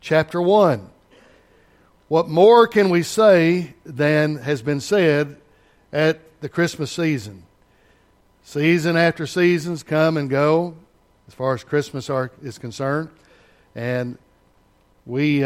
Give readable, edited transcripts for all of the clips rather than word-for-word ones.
chapter 1. What more can we say than has been said at the Christmas season? Season after seasons come and go as far as Christmas is concerned. And we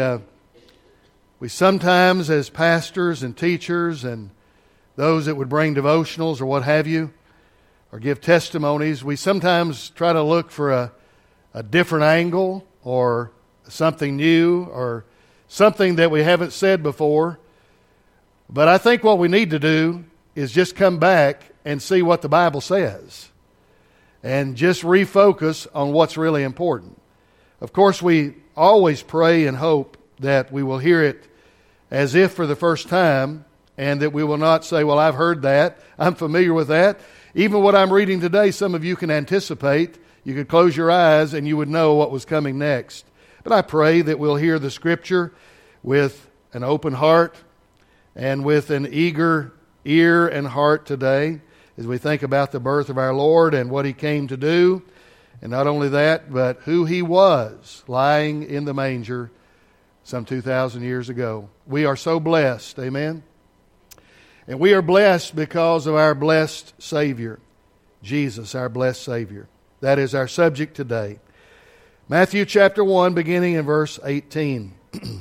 sometimes, as pastors and teachers and those that would bring devotionals or what have you, or give testimonies, we sometimes try to look for a different angle or something new or something that we haven't said before. But I think what we need to do is just come back and see what the Bible says and just refocus on what's really important. Of course, we always pray and hope that we will hear it as if for the first time, and that we will not say, well, I've heard that, I'm familiar with that. Even what I'm reading today, some of you can anticipate. You could close your eyes and you would know what was coming next. But I pray that we'll hear the Scripture with an open heart and with an eager ear and heart today as we think about the birth of our Lord and what He came to do. And not only that, but who He was lying in the manger some 2,000 years ago. We are so blessed. Amen. And we are blessed because of our blessed Savior, Jesus, our blessed Savior. That is our subject today. Matthew chapter 1, beginning in verse 18. The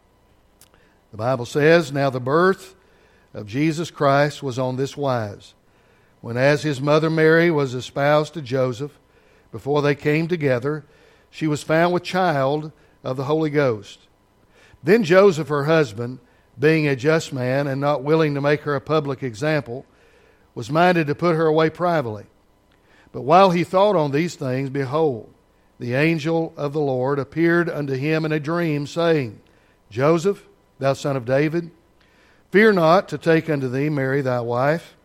Bible says, "Now the birth of Jesus Christ was on this wise, when as His mother Mary was espoused to Joseph, before they came together, she was found with child of the Holy Ghost. Then Joseph, her husband, being a just man and not willing to make her a public example, was minded to put her away privately. But while he thought on these things, behold, the angel of the Lord appeared unto him in a dream, saying, Joseph, thou son of David, fear not to take unto thee Mary thy wife,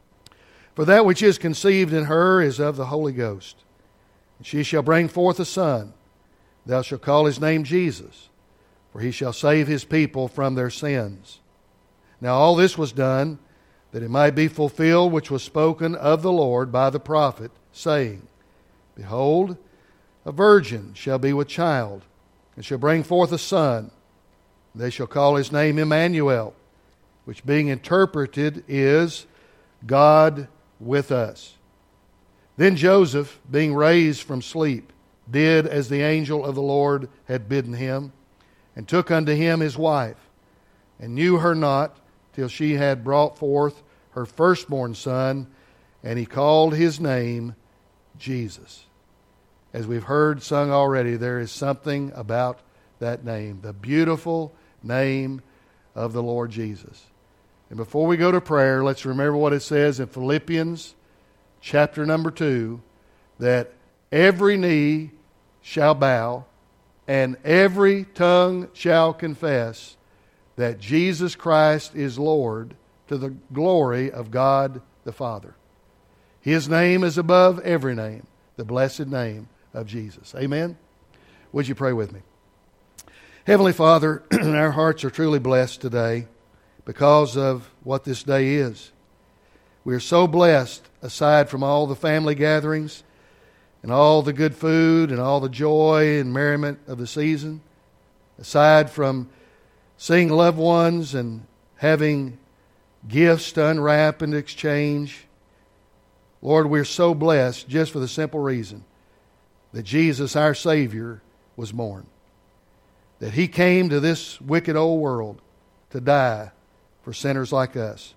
for that which is conceived in her is of the Holy Ghost. And she shall bring forth a son. Thou shalt call his name Jesus, for he shall save his people from their sins. Now all this was done, that it might be fulfilled which was spoken of the Lord by the prophet, saying, Behold, a virgin shall be with child, and shall bring forth a son. And they shall call his name Emmanuel, which being interpreted is God with us. Then Joseph, being raised from sleep, did as the angel of the Lord had bidden him, and took unto him his wife, and knew her not till she had brought forth her firstborn son, and he called his name Jesus. As we've heard sung already, there is something about that name, the beautiful name of the Lord Jesus. And before we go to prayer, let's remember what it says in Philippians chapter number 2, that every knee shall bow, and every tongue shall confess that Jesus Christ is Lord, to the glory of God the Father. His name is above every name, the blessed name of Jesus. Amen? Would you pray with me? Heavenly Father, our hearts are truly blessed today because of what this day is. We are so blessed, aside from all the family gatherings and all the good food and all the joy and merriment of the season, aside from seeing loved ones and having gifts to unwrap and exchange. Lord, we're so blessed just for the simple reason that Jesus, our Savior, was born. That He came to this wicked old world to die for sinners like us.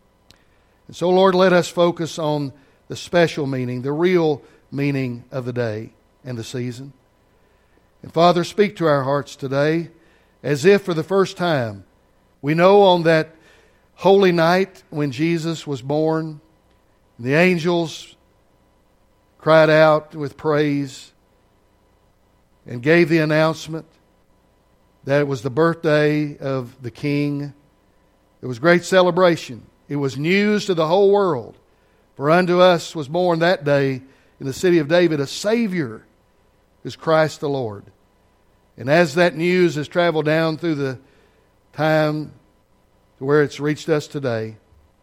And so, Lord, let us focus on the special meaning, the real meaning of the day and the season. And Father, speak to our hearts today as if for the first time we know on that holy night when Jesus was born, the angels cried out with praise and gave the announcement that it was the birthday of the King. It was great celebration. It was news to the whole world. For unto us was born that day in the city of David a Savior, who's Christ the Lord. And as that news has traveled down through the time to where it's reached us today,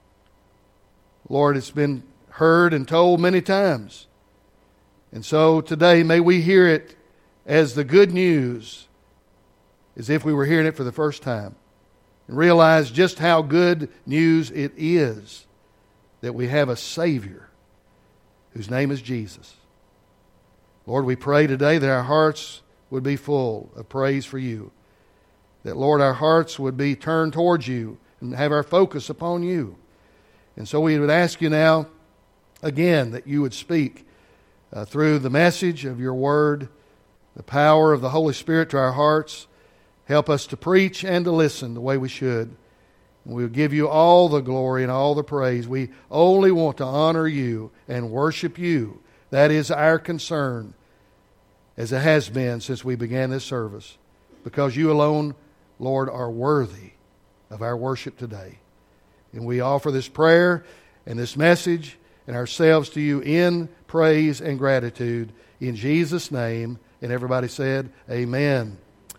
Lord, it's been heard and told many times. And so today may we hear it as the good news as if we were hearing it for the first time, and realize just how good news it is that we have a Savior whose name is Jesus. Lord, we pray today that our hearts would be full of praise for you. That, Lord, our hearts would be turned towards you and have our focus upon you. And so we would ask you now, again, that you would speak through the message of your word, the power of the Holy Spirit to our hearts. Help us to preach and to listen the way we should. And we will give you all the glory and all the praise. We only want to honor you and worship you. That is our concern, as it has been since we began this service. Because you alone, Lord, are worthy of our worship today. And we offer this prayer and this message and ourselves to you in praise and gratitude. In Jesus' name. And everybody said, amen.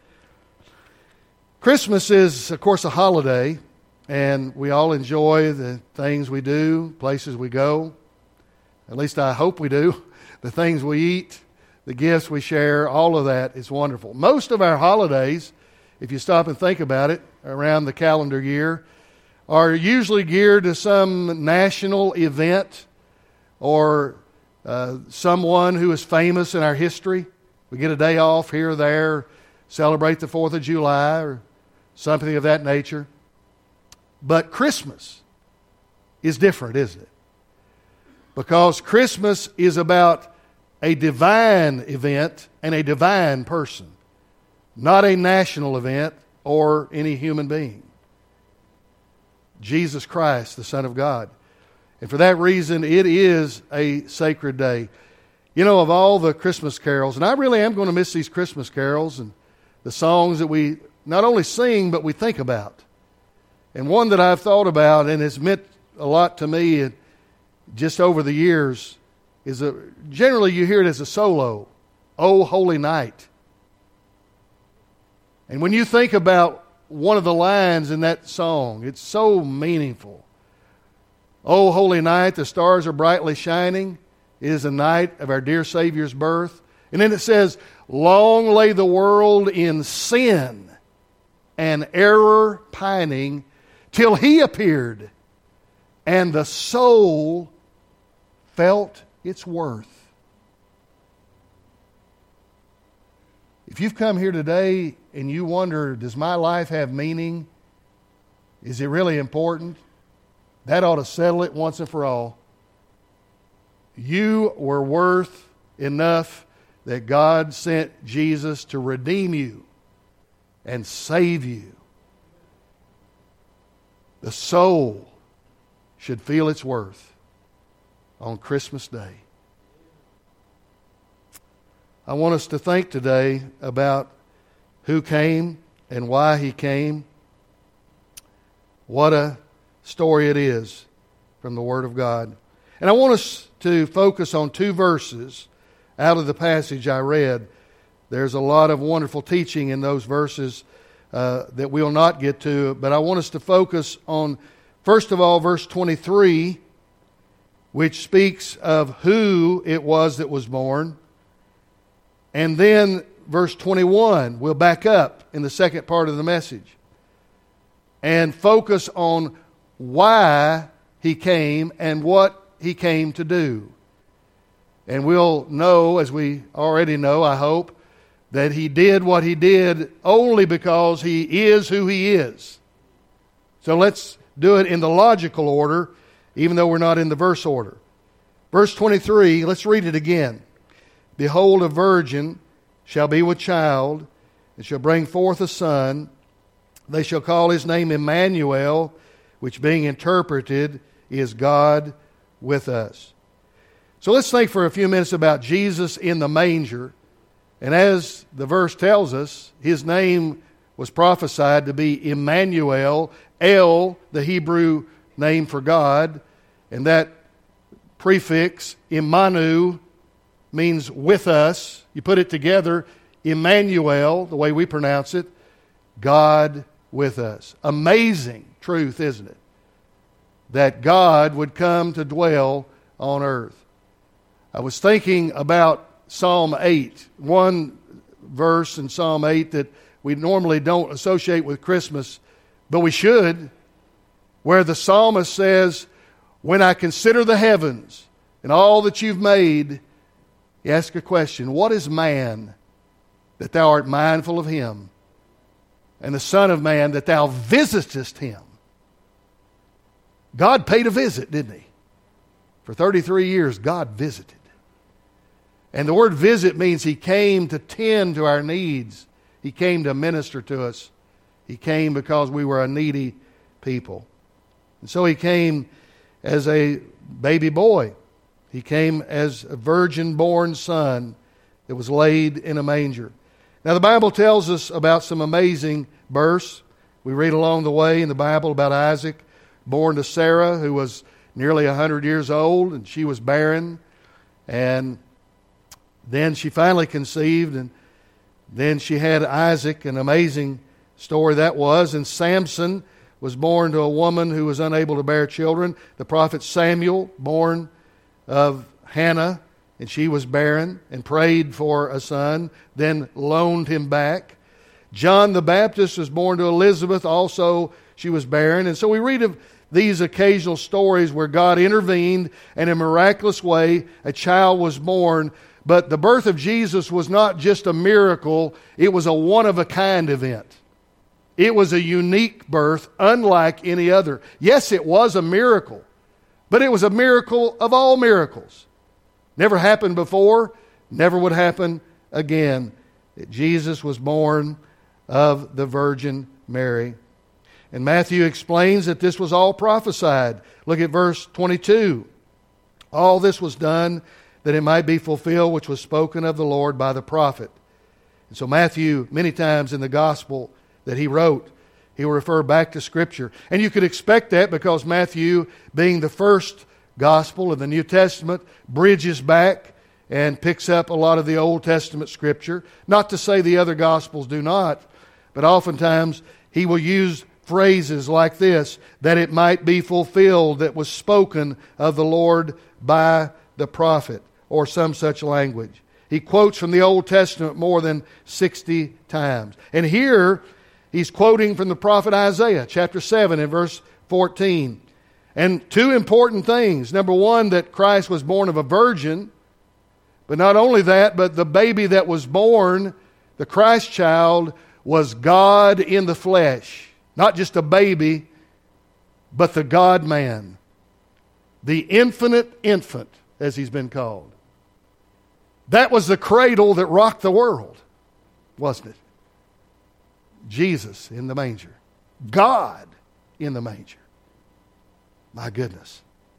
Christmas is, of course, a holiday. And we all enjoy the things we do, places we go. At least I hope we do. The things we eat, the gifts we share, all of that is wonderful. Most of our holidays, if you stop and think about it, around the calendar year, are usually geared to some national event or someone who is famous in our history. We get a day off here or there, celebrate the 4th of July or something of that nature. But Christmas is different, isn't it? Because Christmas is about a divine event and a divine person, not a national event or any human being. Jesus Christ, the Son of God. And for that reason, it is a sacred day. You know, of all the Christmas carols, and I really am going to miss these Christmas carols and the songs that we not only sing, but we think about. And one that I've thought about and has meant a lot to me just over the years is generally you hear it as a solo, "O Holy Night." And when you think about one of the lines in that song, it's so meaningful. "O holy night, the stars are brightly shining. It is the night of our dear Savior's birth." And then it says, "Long lay the world in sin and error pining, till He appeared, and the soul felt its worth." If you've come here today and you wonder, does my life have meaning? Is it really important? That ought to settle it once and for all. You were worth enough that God sent Jesus to redeem you and save you. The soul should feel its worth on Christmas Day. I want us to think today about who came and why He came. What a story it is from the Word of God. And I want us to focus on 2 verses out of the passage I read. There's a lot of wonderful teaching in those verses that we'll not get to, but I want us to focus on, first of all, verse 23, which speaks of who it was that was born. And then verse 21, we'll back up in the second part of the message and focus on why He came and what He came to do. And we'll know, as we already know, I hope, that He did what He did only because He is who He is. So let's do it in the logical order, even though we're not in the verse order. Verse 23, let's read it again. "Behold, a virgin shall be with child, and shall bring forth a son. They shall call His name Emmanuel, which being interpreted is God with us." So let's think for a few minutes about Jesus in the manger. And as the verse tells us, His name was prophesied to be Emmanuel, El, the Hebrew name for God. And that prefix, Immanu, means with us. You put it together, Emmanuel, the way we pronounce it, God with us. Amazing truth, isn't it? That God would come to dwell on earth. I was thinking about Psalm 8, one verse in Psalm 8 that we normally don't associate with Christmas, but we should, where the psalmist says, when I consider the heavens and all that you've made, he asks a question, what is man that thou art mindful of him, and the Son of Man that thou visitest him? God paid a visit, didn't he? For 33 years, God visited. And the word visit means he came to tend to our needs. He came to minister to us. He came because we were a needy people. And so he came as a baby boy. He came as a virgin-born son that was laid in a manger. Now the Bible tells us about some amazing births. We read along the way in the Bible about Isaac, born to Sarah, who was nearly 100 years old, and she was barren. And then she finally conceived, and then she had Isaac, an amazing story that was. And Samson was born to a woman who was unable to bear children. The prophet Samuel, born of Hannah, and she was barren and prayed for a son, then loaned him back. John the Baptist was born to Elizabeth, also she was barren. And so we read of these occasional stories where God intervened and in a miraculous way a child was born. But the birth of Jesus was not just a miracle, it was a one-of-a-kind event. It was a unique birth, unlike any other. Yes, it was a miracle, but it was a miracle of all miracles. Never happened before, never would happen again. Jesus was born of the Virgin Mary. And Matthew explains that this was all prophesied. Look at verse 22. All this was done that it might be fulfilled which was spoken of the Lord by the prophet. And so Matthew, many times in the gospel that he wrote, he will refer back to Scripture. And you could expect that because Matthew, being the first gospel of the New Testament, bridges back and picks up a lot of the Old Testament Scripture. Not to say the other gospels do not, but oftentimes he will use phrases like this, that it might be fulfilled that was spoken of the Lord by the prophet, or some such language. He quotes from the Old Testament more than 60 times. And here, he's quoting from the prophet Isaiah, chapter 7 and verse 14. And two important things. Number one, that Christ was born of a virgin. But not only that, but the baby that was born, the Christ child, was God in the flesh. Not just a baby, but the God-man. The infinite infant, as he's been called. That was the cradle that rocked the world, wasn't it? Jesus in the manger. God in the manger. My goodness.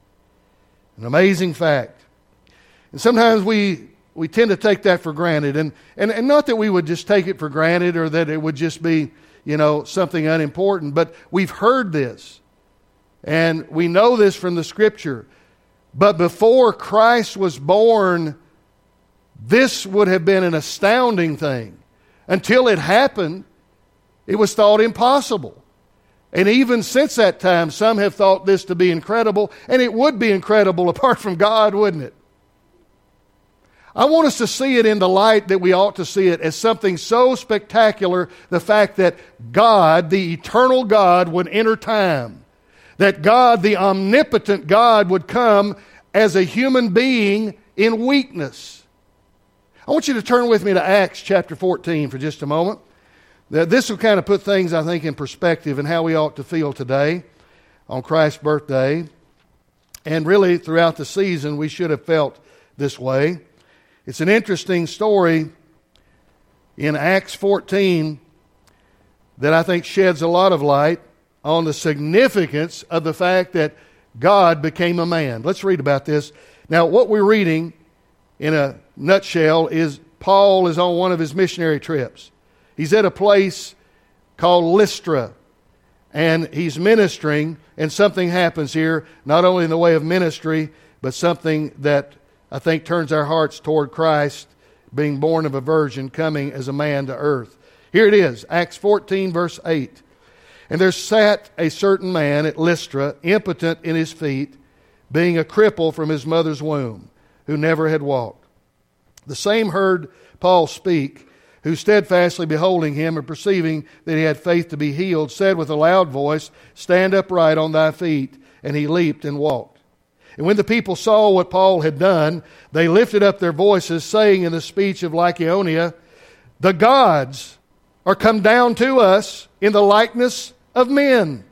An amazing fact. And sometimes we tend to take that for granted. And not that we would just take it for granted or that it would just be, something unimportant. But we've heard this. And we know this from the Scripture. But before Christ was born, this would have been an astounding thing. Until it happened, it was thought impossible. And even since that time, some have thought this to be incredible, and it would be incredible apart from God, wouldn't it? I want us to see it in the light that we ought to see it, as something so spectacular, the fact that God, the eternal God, would enter time. That God, the omnipotent God, would come as a human being in weakness. I want you to turn with me to Acts chapter 14 for just a moment. This will kind of put things, I think, in perspective and how we ought to feel today on Christ's birthday. And really, throughout the season, we should have felt this way. It's an interesting story in Acts 14 that I think sheds a lot of light on the significance of the fact that God became a man. Let's read about this. Now, what we're reading in a nutshell is Paul is on one of his missionary trips. He's at a place called Lystra, and he's ministering, and something happens here, not only in the way of ministry, but something that I think turns our hearts toward Christ, being born of a virgin, coming as a man to earth. Here it is, Acts 14, verse 8. And there sat a certain man at Lystra, impotent in his feet, being a cripple from his mother's womb, who never had walked. The same heard Paul speak, who steadfastly beholding him and perceiving that he had faith to be healed, said with a loud voice, Stand upright on thy feet. And he leaped and walked. And when the people saw what Paul had done, they lifted up their voices, saying in the speech of Lycaonia, The gods are come down to us in the likeness of men.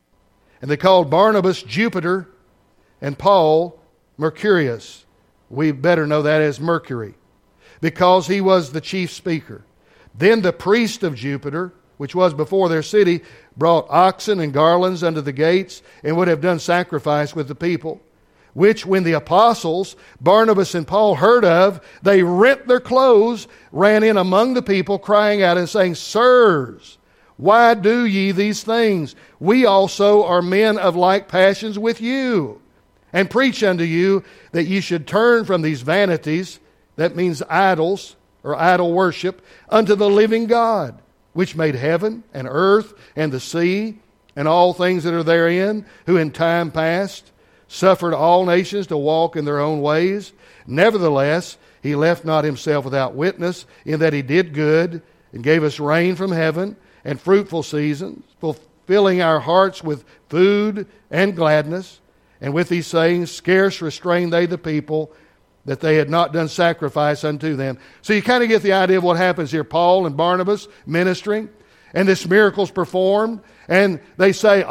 And they called Barnabas Jupiter and Paul Mercurius. We better know that as Mercury, because he was the chief speaker. Then the priest of Jupiter, which was before their city, brought oxen and garlands unto the gates, and would have done sacrifice with the people. Which when the apostles, Barnabas and Paul, heard of, they rent their clothes, ran in among the people, crying out and saying, Sirs, why do ye these things? We also are men of like passions with you, and preach unto you that ye should turn from these vanities, that means idols, or idol worship, unto the living God, which made heaven and earth and the sea and all things that are therein, who in time past suffered all nations to walk in their own ways. Nevertheless, he left not himself without witness, in that he did good and gave us rain from heaven and fruitful seasons, fulfilling our hearts with food and gladness. And with these sayings, scarce restrained they the people, that they had not done sacrifice unto them. So you kind of get the idea of what happens here. Paul and Barnabas ministering, and this miracle's performed, and they say,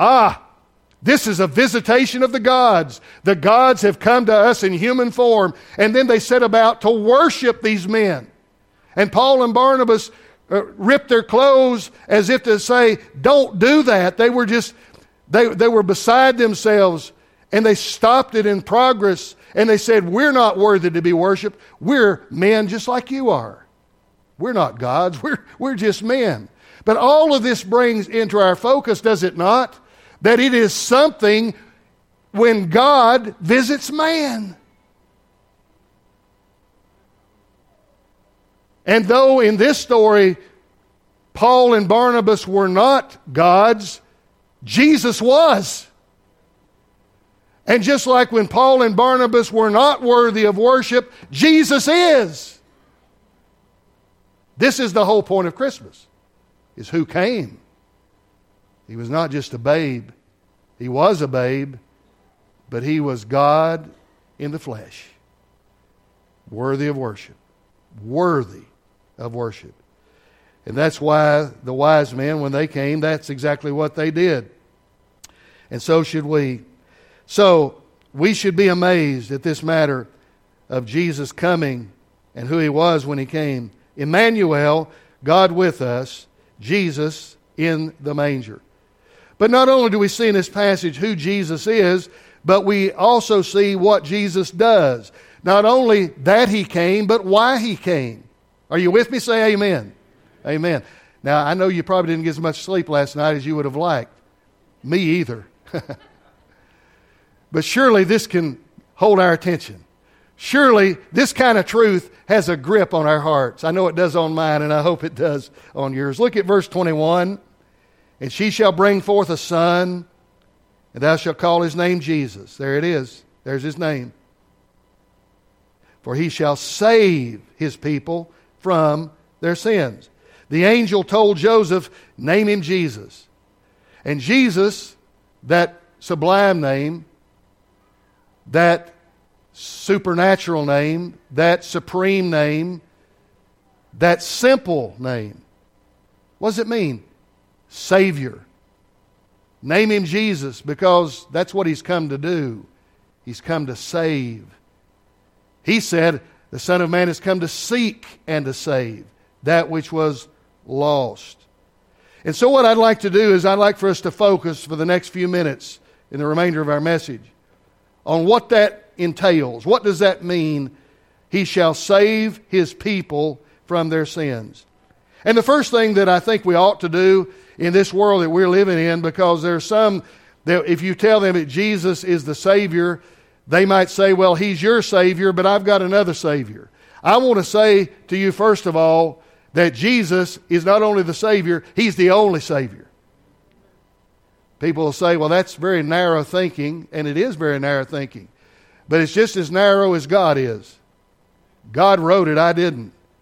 this is a visitation of the gods. The gods have come to us in human form. And then they set about to worship these men. And Paul and Barnabas ripped their clothes as if to say, don't do that. They were just, they were beside themselves, and they stopped it in progress. And they said, we're not worthy to be worshiped. We're men just like you are. We're not gods. We're just men. But all of this brings into our focus, does it not, that it is something when God visits man. And though in this story, Paul and Barnabas were not gods, Jesus was. And just like when Paul and Barnabas were not worthy of worship, Jesus is. This is the whole point of Christmas, is who came. He was not just a babe. He was a babe, but he was God in the flesh. Worthy of worship. Worthy of worship. And that's why the wise men, when they came, that's exactly what they did. And so should we. So we should be amazed at this matter of Jesus coming and who he was when he came. Emmanuel, God with us, Jesus in the manger. But not only do we see in this passage who Jesus is, but we also see what Jesus does. Not only that he came, but why he came. Are you with me? Say amen. Amen. Now, I know you probably didn't get as much sleep last night as you would have liked. Me either. But surely this can hold our attention. Surely this kind of truth has a grip on our hearts. I know it does on mine, and I hope it does on yours. Look at verse 21. And she shall bring forth a son, and thou shalt call his name Jesus. There it is. There's his name. For he shall save his people from their sins. The angel told Joseph, name him Jesus. And Jesus, that sublime name, that supernatural name, that supreme name, that simple name, what does it mean? Savior. Name him Jesus, because that's what he's come to do. He's come to save. He said, the Son of Man has come to seek and to save that which was lost. And so what I'd like to do is I'd like for us to focus for the next few minutes in the remainder of our message on what that entails. What does that mean? He shall save his people from their sins. And the first thing that I think we ought to do in this world that we're living in, because there's some that if you tell them that Jesus is the Savior, they might say, well, he's your Savior, but I've got another Savior. I want to say to you, first of all, that Jesus is not only the Savior, he's the only Savior. People will say, well, that's very narrow thinking, and it is very narrow thinking. But it's just as narrow as God is. God wrote it, I didn't.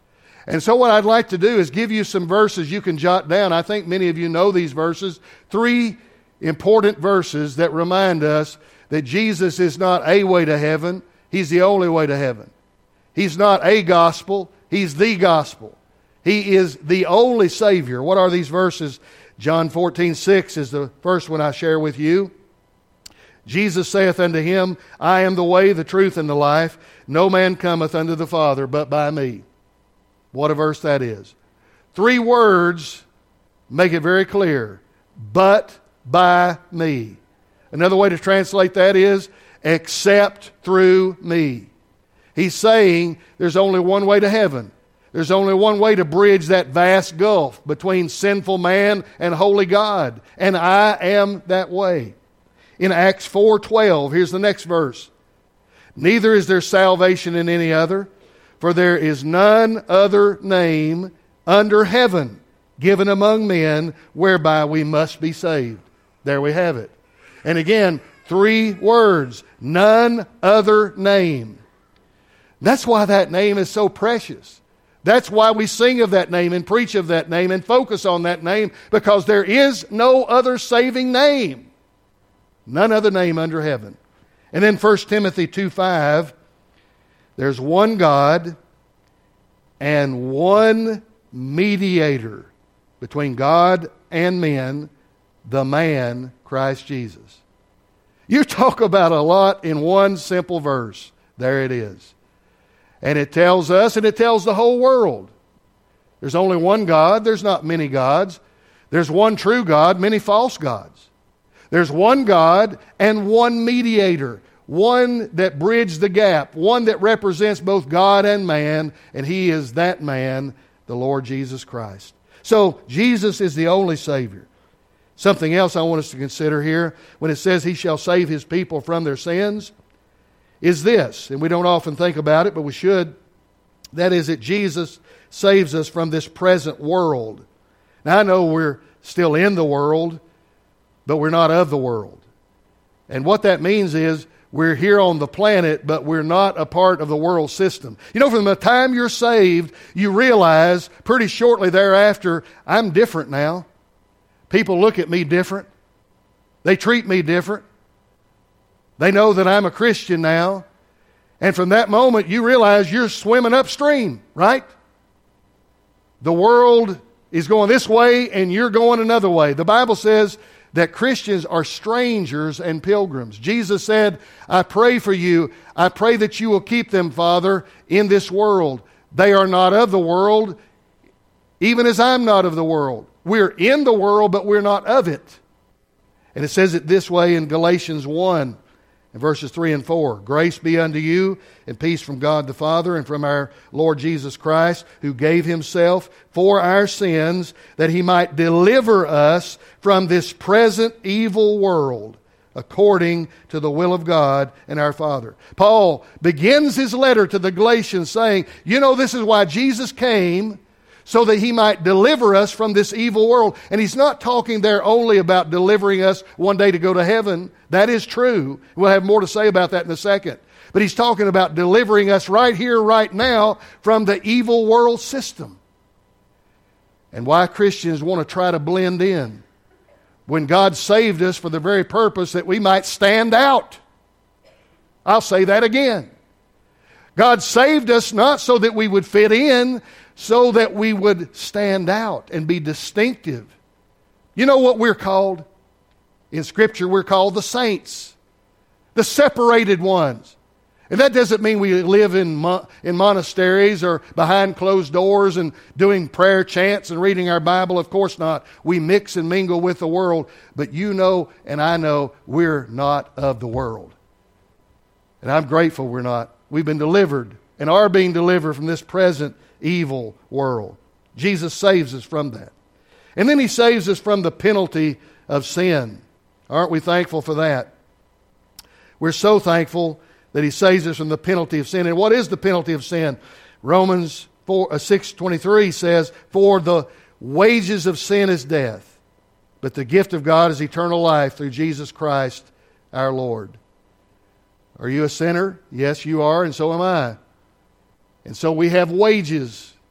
And so what I'd like to do is give you some verses you can jot down. I think many of you know these verses. 3 important verses that remind us that Jesus is not a way to heaven. He's the only way to heaven. He's not a gospel. He's the gospel. He is the only Savior. What are these verses? John 14:6 is the first one I share with you. Jesus saith unto him, I am the way, the truth, and the life. No man cometh unto the Father but by me. What a verse that is. 3 words make it very clear. But by me. Another way to translate that is, except through me. He's saying there's only one way to heaven. There's only one way to bridge that vast gulf between sinful man and holy God. And I am that way. In Acts 4:12, here's the next verse. Neither is there salvation in any other, for there is none other name under heaven given among men whereby we must be saved. There we have it. And again, 3 words. None other name. That's why that name is so precious. That's why we sing of that name and preach of that name and focus on that name, because there is no other saving name. None other name under heaven. And then 1 Timothy 2:5, there's one God and one mediator between God and men, the man Christ Jesus. You talk about a lot in one simple verse. There it is. And it tells us, and it tells the whole world, there's only one God. There's not many gods. There's one true God, many false gods. There's one God and one mediator, one that bridged the gap, one that represents both God and man, and He is that man, the Lord Jesus Christ. So Jesus is the only Savior. Something else I want us to consider here, when it says He shall save His people from their sins, is this, and we don't often think about it, but we should. That is that Jesus saves us from this present world. Now I know we're still in the world, but we're not of the world. And what that means is we're here on the planet, but we're not a part of the world system. You know, from the time you're saved, you realize pretty shortly thereafter, I'm different now. People look at me different. They treat me different. They know that I'm a Christian now. And from that moment, you realize you're swimming upstream, right? The world is going this way and you're going another way. The Bible says that Christians are strangers and pilgrims. Jesus said, I pray for you. I pray that you will keep them, Father, in this world. They are not of the world, even as I'm not of the world. We're in the world, but we're not of it. And it says it this way in Galatians 1. In verses 3 and 4, grace be unto you and peace from God the Father and from our Lord Jesus Christ, who gave Himself for our sins, that He might deliver us from this present evil world, according to the will of God and our Father. Paul begins his letter to the Galatians saying, you know, this is why Jesus came, so that He might deliver us from this evil world. And he's not talking there only about delivering us one day to go to heaven. That is true. We'll have more to say about that in a second. But he's talking about delivering us right here, right now, from the evil world system. And why Christians want to try to blend in, when God saved us for the very purpose that we might stand out. I'll say that again. God saved us not so that we would fit in, so that we would stand out and be distinctive. You know what we're called? In Scripture, we're called the saints, the separated ones. And that doesn't mean we live in monasteries or behind closed doors and doing prayer chants and reading our Bible. Of course not. We mix and mingle with the world. But you know and I know we're not of the world. And I'm grateful we're not. We've been delivered and are being delivered from this present evil world. Jesus saves us from that. And then He saves us from the penalty of sin. Aren't we thankful for that? We're so thankful that He saves us from the penalty of sin. And what is the penalty of sin? Romans 6:23 says, for the wages of sin is death, but the gift of God is eternal life through Jesus Christ our Lord. Are you a sinner? Yes, you are, and so am I. And so we have wages.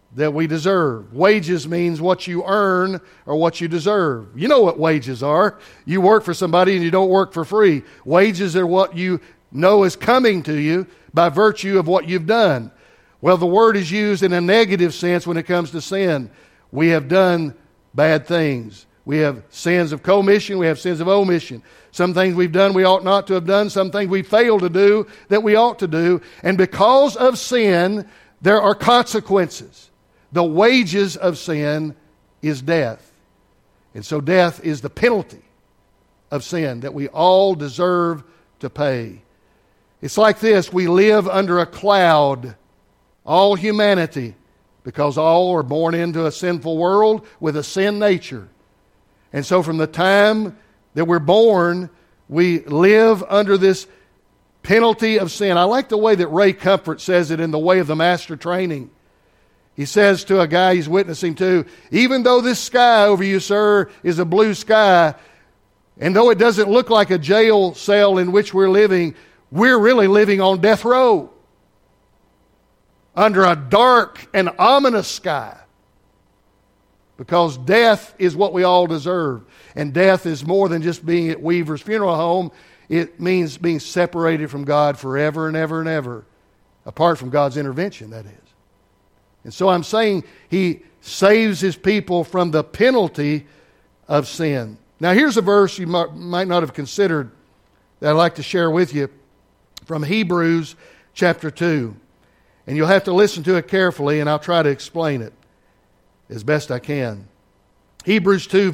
that we deserve. Wages means what you earn or what you deserve. You know what wages are. You work for somebody and you don't work for free. Wages are what you know is coming to you by virtue of what you've done. Well, the word is used in a negative sense when it comes to sin. We have done bad things. We have sins of commission. We have sins of omission. Some things we've done we ought not to have done. Some things we failed to do that we ought to do. And because of sin, there are consequences. The wages of sin is death. And so death is the penalty of sin that we all deserve to pay. It's like this. We live under a cloud, all humanity, because all are born into a sinful world with a sin nature. And so from the time that we're born, we live under this penalty of sin. I like the way that Ray Comfort says it in The Way of the Master Training. He says to a guy he's witnessing to, even though this sky over you, sir, is a blue sky, and though it doesn't look like a jail cell in which we're living, we're really living on death row under a dark and ominous sky. Because death is what we all deserve. And death is more than just being at Weaver's funeral home. It means being separated from God forever and ever and ever. Apart from God's intervention, that is. And so I'm saying He saves His people from the penalty of sin. Now here's a verse you might not have considered that I'd like to share with you from Hebrews chapter 2. And you'll have to listen to it carefully, and I'll try to explain it as best I can. Hebrews 2,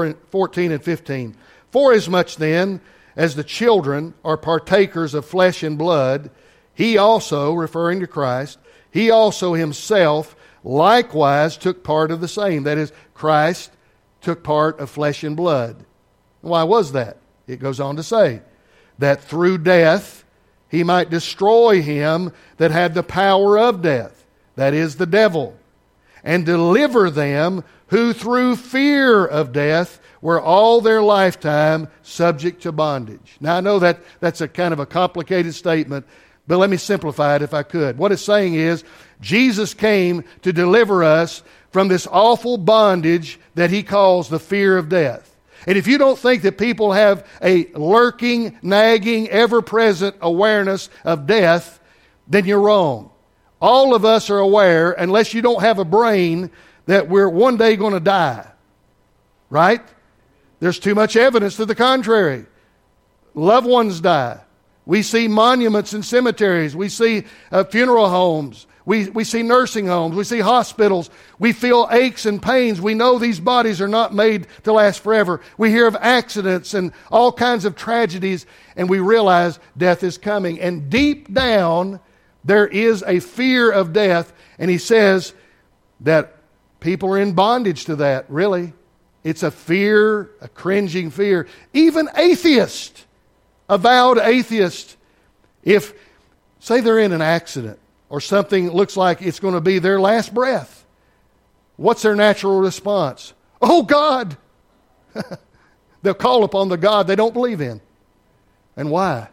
14 and 15. Forasmuch then as the children are partakers of flesh and blood, He also, referring to Christ, He also Himself likewise took part of the same. That is, Christ took part of flesh and blood. Why was that? It goes on to say, that through death He might destroy him that had the power of death, that is, the devil, and deliver them who through fear of death were all their lifetime subject to bondage. Now I know that that's a kind of a complicated statement, but let me simplify it if I could. What it's saying is, Jesus came to deliver us from this awful bondage that He calls the fear of death. And if you don't think that people have a lurking, nagging, ever-present awareness of death, then you're wrong. All of us are aware, unless you don't have a brain, that we're one day going to die. Right? There's too much evidence to the contrary. Loved ones die. We see monuments in cemeteries. We see funeral homes. We see nursing homes. We see hospitals. We feel aches and pains. We know these bodies are not made to last forever. We hear of accidents and all kinds of tragedies, and we realize death is coming. And deep down, there is a fear of death, and he says that people are in bondage to that, really. It's a fear, a cringing fear. Even atheists, avowed atheists, if, say they're in an accident, or something looks like it's going to be their last breath, what's their natural response? Oh, God! They'll call upon the God they don't believe in. And why?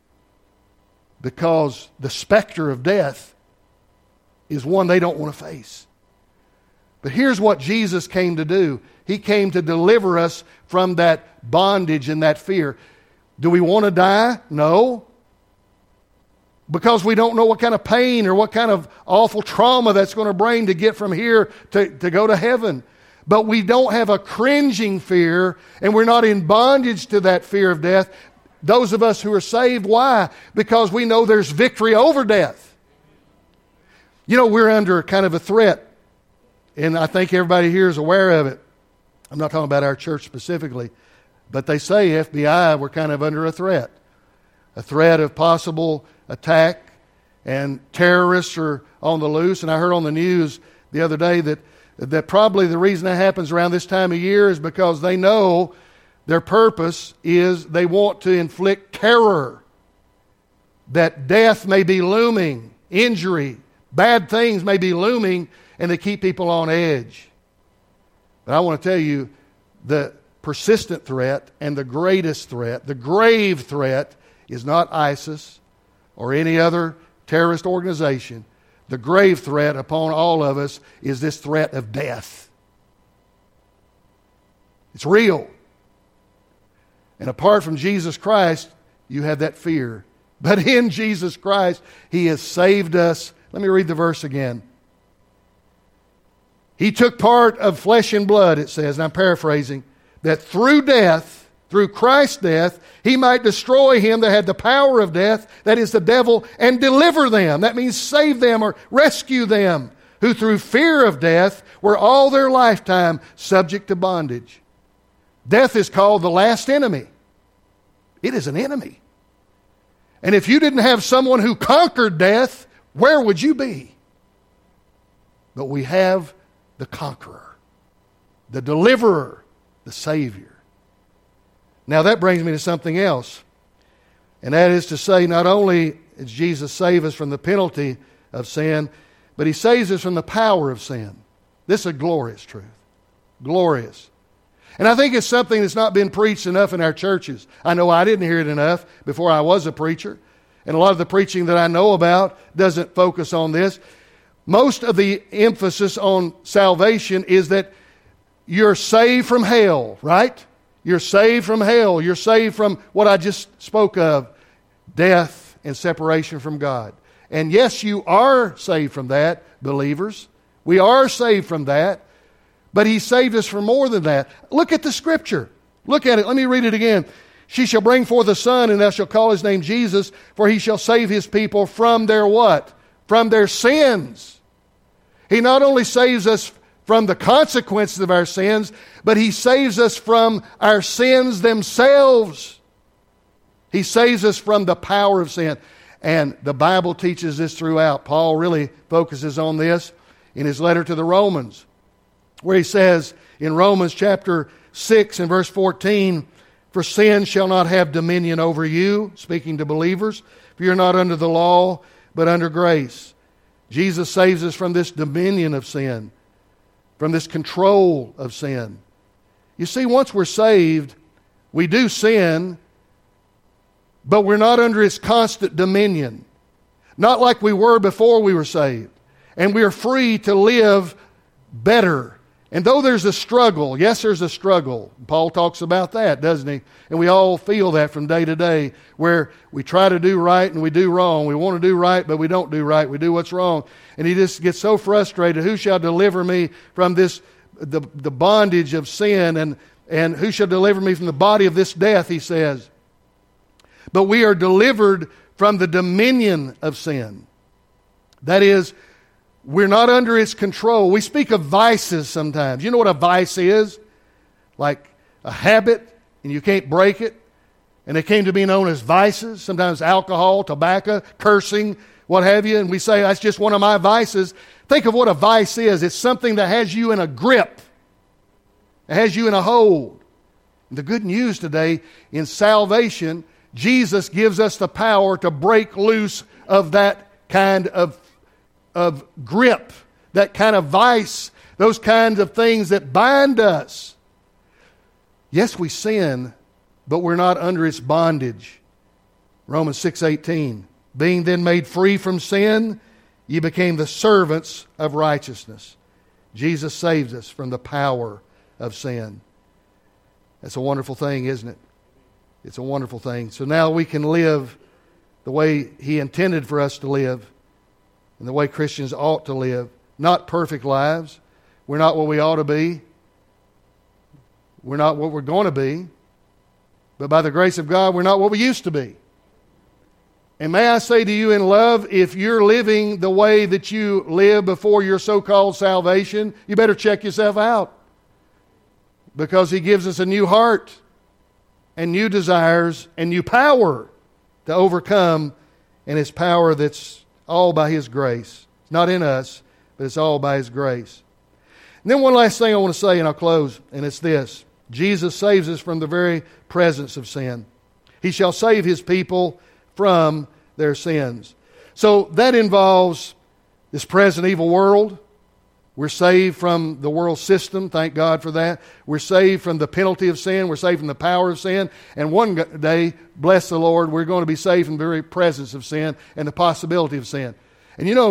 Because the specter of death is one they don't want to face. But here's what Jesus came to do. He came to deliver us from that bondage and that fear. Do we want to die? No. Because we don't know what kind of pain or what kind of awful trauma that's going to bring to get from here to go to heaven. But we don't have a cringing fear, and we're not in bondage to that fear of death. Those of us who are saved, why? Because we know there's victory over death. You know, we're under kind of a threat, and I think everybody here is aware of it. I'm not talking about our church specifically, but they say FBI, we're kind of under a threat of possible attack, and terrorists are on the loose. And I heard on the news the other day that probably the reason that happens around this time of year is because they know their purpose is they want to inflict terror, that death may be looming, injury, bad things may be looming, and they keep people on edge. But I want to tell you, the persistent threat and the greatest threat, the grave threat, is not ISIS or any other terrorist organization. the grave threat upon all of us is this threat of death. It's real. And apart from Jesus Christ, you have that fear. But in Jesus Christ, He has saved us. Let me read the verse again. He took part of flesh and blood, it says, and I'm paraphrasing, that through death, through Christ's death, He might destroy him that had the power of death, that is the devil, and deliver them. That means save them or rescue them, who through fear of death were all their lifetime subject to bondage. Death is called the last enemy. It is an enemy. And if you didn't have someone who conquered death, where would you be? But we have the conqueror, the deliverer, the Savior. Now that brings me to something else. And that is to say, not only does Jesus save us from the penalty of sin, but He saves us from the power of sin. This is a glorious truth. Glorious. And I think it's something that's not been preached enough in our churches. I know I didn't hear it enough before I was a preacher. And a lot of the preaching that I know about doesn't focus on this. Most of the emphasis on salvation is that you're saved from hell, right? You're saved from hell. You're saved from what I just spoke of, death and separation from God. And yes, you are saved from that, believers. We are saved from that. But He saved us from more than that. Look at the Scripture. Look at it. Let me read it again. She shall bring forth a son, and thou shalt call his name Jesus, for He shall save His people from their what? From their sins. He not only saves us from the consequences of our sins, but He saves us from our sins themselves. He saves us from the power of sin. And the Bible teaches this throughout. Paul really focuses on this in his letter to the Romans, where he says in Romans chapter 6 and verse 14, "For sin shall not have dominion over you," speaking to believers, "for you're not under the law, but under grace." Jesus saves us from this dominion of sin, from this control of sin. You see, once we're saved, we do sin, but we're not under its constant dominion. Not like we were before we were saved. And we are free to live better. And though there's a struggle, yes, there's a struggle. Paul talks about that, doesn't he? And we all feel that from day to day, where we try to do right and we do wrong. We want to do right, but we don't do right. We do what's wrong. And he just gets so frustrated. Who shall deliver me from this, the bondage of sin? And who shall deliver me from the body of this death, he says. But we are delivered from the dominion of sin. That is, we're not under its control. We speak of vices sometimes. You know what a vice is? Like a habit, and you can't break it. And they came to be known as vices. Sometimes alcohol, tobacco, cursing, what have you. And we say, that's just one of my vices. Think of what a vice is. It's something that has you in a grip. It has you in a hold. And the good news today, in salvation, Jesus gives us the power to break loose of that kind of grip, that kind of vice, those kinds of things that bind us. Yes, we sin, but we're not under its bondage. Romans 6:18, "Being then made free from sin, ye became the servants of righteousness." Jesus saves us from the power of sin. That's a wonderful thing, isn't it? It's a wonderful thing. So now we can live the way He intended for us to live, and the way Christians ought to live. Not perfect lives. We're not what we ought to be. We're not what we're going to be. But by the grace of God, we're not what we used to be. And may I say to you in love, if you're living the way that you lived before your so-called salvation, you better check yourself out. Because He gives us a new heart and new desires and new power to overcome, and it's power that's all by His grace. It's not in us, but it's all by His grace. And then one last thing I want to say, and I'll close, and it's this. Jesus saves us from the very presence of sin. He shall save His people from their sins. So that involves this present evil world. We're saved from the world system. Thank God for that. We're saved from the penalty of sin. We're saved from the power of sin. And one day, bless the Lord, we're going to be saved from the very presence of sin and the possibility of sin. And you know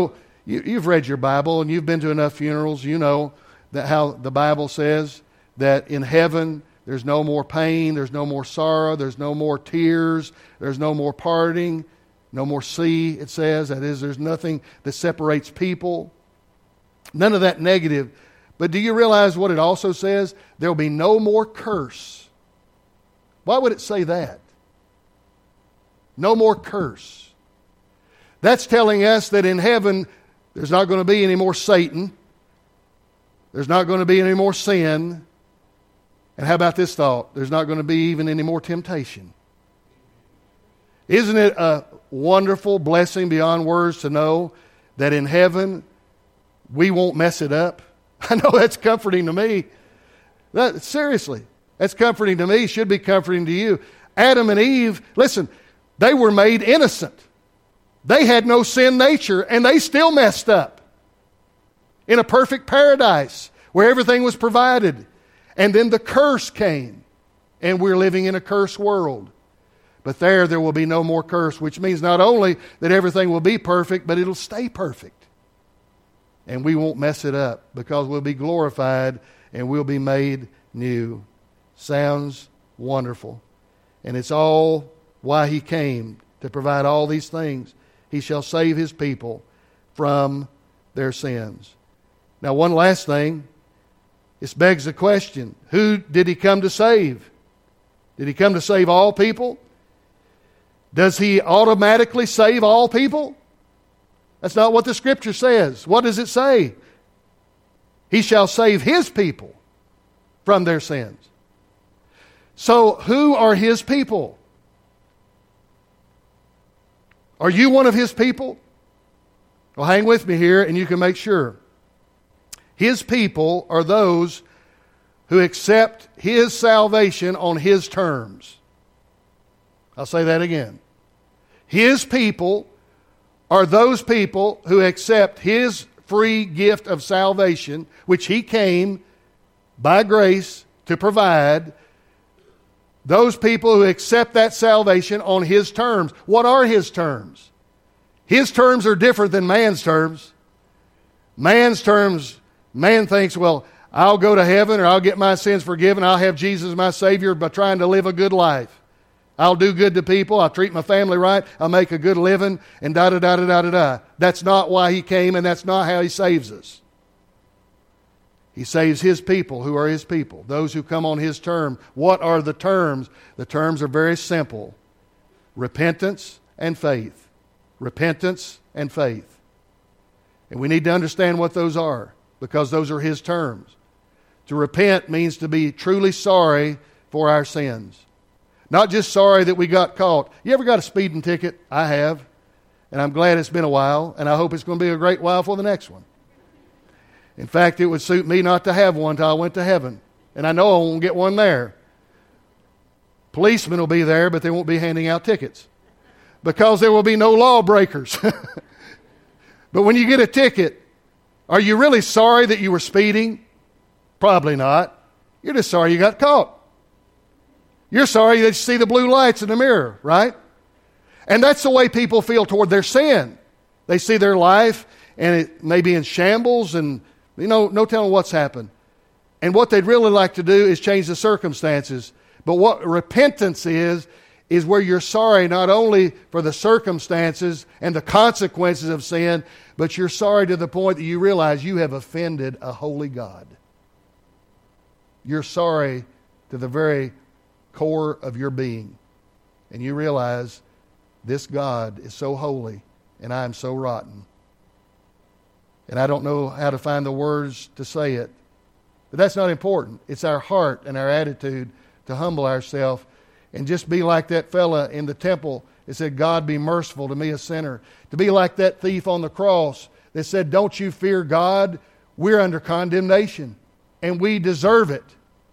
You've read your Bible and you've been to enough funerals. You know that how the Bible says that in heaven there's no more pain, there's no more sorrow, there's no more tears, there's no more parting, no more sea, it says. That is, there's nothing that separates people. None of that negative. But do you realize what it also says? There will be no more curse. Why would it say that? No more curse. That's telling us that in heaven there's not going to be any more Satan. There's not going to be any more sin. And how about this thought? There's not going to be even any more temptation. Isn't it a wonderful blessing beyond words to know that in heaven we won't mess it up? I know that's comforting to me. Seriously, that's comforting to me. Should be comforting to you. Adam and Eve, listen, they were made innocent. They had no sin nature, and they still messed up. In a perfect paradise where everything was provided. And then the curse came, and we're living in a cursed world. But there will be no more curse, which means not only that everything will be perfect, but it'll stay perfect. And we won't mess it up because we'll be glorified and we'll be made new. Sounds wonderful. And it's all why He came, to provide all these things. He shall save His people from their sins. Now, one last thing. This begs the question, who did He come to save? Did He come to save all people? Does He automatically save all people? That's not what the Scripture says. What does it say? He shall save His people from their sins. So, who are His people? Are you one of His people? Well, hang with me here and you can make sure. His people are those who accept His salvation on His terms. I'll say that again. His people are those people who accept His free gift of salvation, which He came by grace to provide. Those people who accept that salvation on His terms. What are His terms? His terms are different than man's terms. Man's terms, man thinks, well, I'll go to heaven or I'll get my sins forgiven. I'll have Jesus my Savior by trying to live a good life. I'll do good to people. I'll treat my family right. I'll make a good living and da-da-da-da-da-da-da. That's not why He came and that's not how He saves us. He saves His people who are His people, those who come on His term. What are the terms? The terms are very simple. Repentance and faith. Repentance and faith. And we need to understand what those are because those are His terms. To repent means to be truly sorry for our sins. Not just sorry that we got caught. You ever got a speeding ticket? I have. And I'm glad it's been a while. And I hope it's going to be a great while for the next one. In fact, it would suit me not to have one until I went to heaven. And I know I won't get one there. Policemen will be there, but they won't be handing out tickets. Because there will be no lawbreakers. But when you get a ticket, are you really sorry that you were speeding? Probably not. You're just sorry you got caught. You're sorry that you see the blue lights in the mirror, right? And that's the way people feel toward their sin. They see their life and it may be in shambles and, no telling what's happened. And what they'd really like to do is change the circumstances. But what repentance is where you're sorry not only for the circumstances and the consequences of sin, but you're sorry to the point that you realize you have offended a holy God. You're sorry to the very core of your being. And you realize this God is so holy and I am so rotten. And I don't know how to find the words to say it. But that's not important. It's our heart and our attitude to humble ourselves and just be like that fella in the temple that said, God be merciful to me, a sinner. To be like that thief on the cross that said, don't you fear God? We're under condemnation and we deserve it.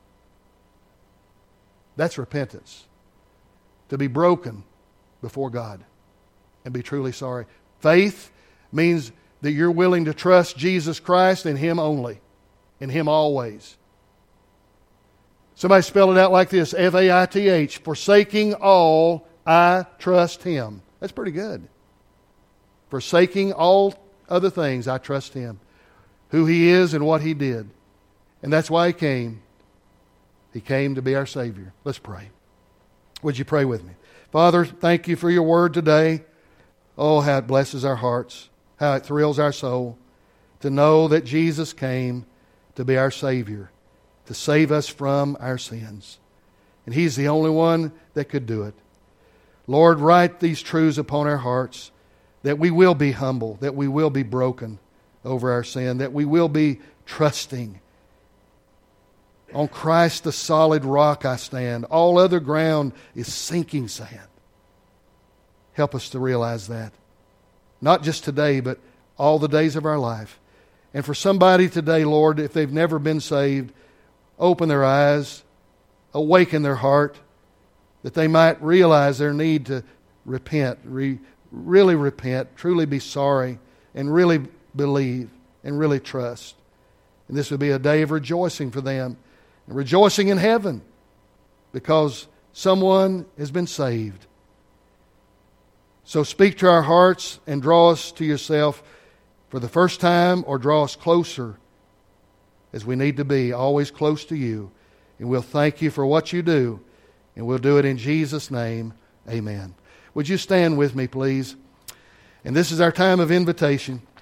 That's repentance. To be broken before God and be truly sorry. Faith means that you're willing to trust Jesus Christ and Him only. And Him always. Somebody spell it out like this. F-A-I-T-H. Forsaking all, I trust Him. That's pretty good. Forsaking all other things, I trust Him, who He is and what He did. And that's why He came. He came to be our Savior. Let's pray. Would you pray with me? Father, thank You for Your word today. Oh, how it blesses our hearts, how it thrills our soul to know that Jesus came to be our Savior, to save us from our sins. And He's the only one that could do it. Lord, write these truths upon our hearts, that we will be humble, that we will be broken over our sin, that we will be trusting. On Christ the solid rock I stand. All other ground is sinking sand. Help us to realize that. Not just today, but all the days of our life. And for somebody today, Lord, if they've never been saved, open their eyes, awaken their heart, that they might realize their need to repent, really repent, truly be sorry, and really believe, and really trust. And this would be a day of rejoicing for them, and rejoicing in heaven, because someone has been saved. So speak to our hearts and draw us to Yourself for the first time, or draw us closer as we need to be, always close to You. And we'll thank You for what You do, and we'll do it in Jesus' name. Amen. Would you stand with me, please? And this is our time of invitation.